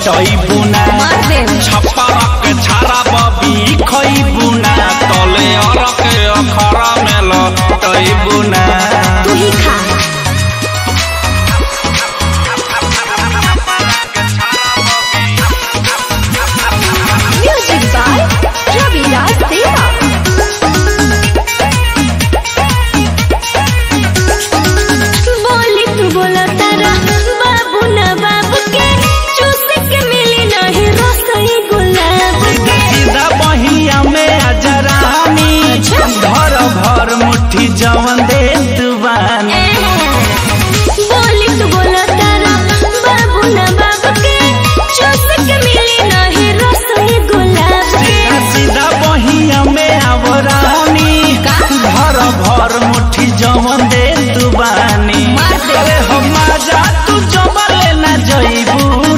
टइबू ना छपरा के छारा बबी खइबू ना तले अर के अखरा में लटइबू ना तू ही खा म्यूजिक बाय रविराज देवा बोली तू बोला तारा बाबू ना बाबू के चूस के मिली नहीं रसोई गुलाब के सीधा बहिया में अजरानी घर भर मुट्ठी जवन दे दुबानी बोली तू बोला तारा बाबू ना बाबू के चूस के मिली नहीं रसोई गुलाब के सीधा बहिया में आवरानी घर भर मुट्ठी जवन दे दुबानी अरे हम जा तू जबले ना जइबू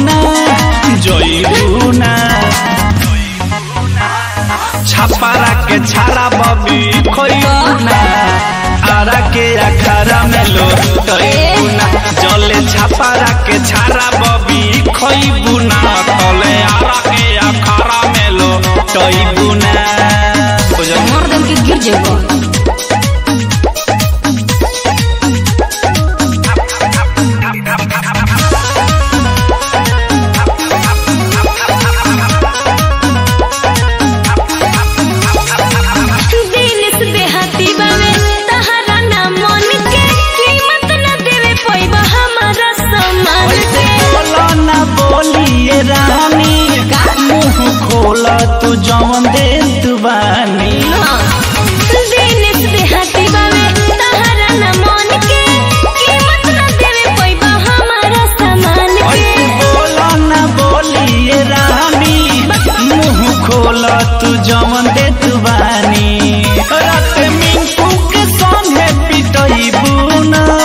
ना छपारा के छारा बबी खोइबू ना आरा के अखारा में लोटइबू ना जले छपारा के छारा बबी खोइबू ना तले आरा के अखारा में लोटइबू ना मर्दन के गिर जेबो रानी मुँह खोला तू जवन दे दुबानी दिनेश देहाती बावे तहरा न मन के कीमत न देवे पैबा हमारा सामान के बोला ना बोलिए रानी मुँह खोला तू जवन दे दुबानी रात मिंकू के संगे पिटइबू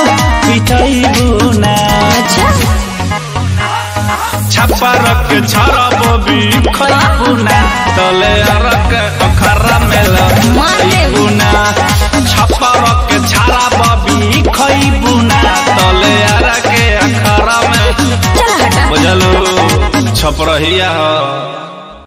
ना छपर के छारा बबी खइबू ना तले अरक अखरा में लटइबू ना छपर के छारा बबी खइबू ना तले अरक अखरा में बुझलो छपरहिया।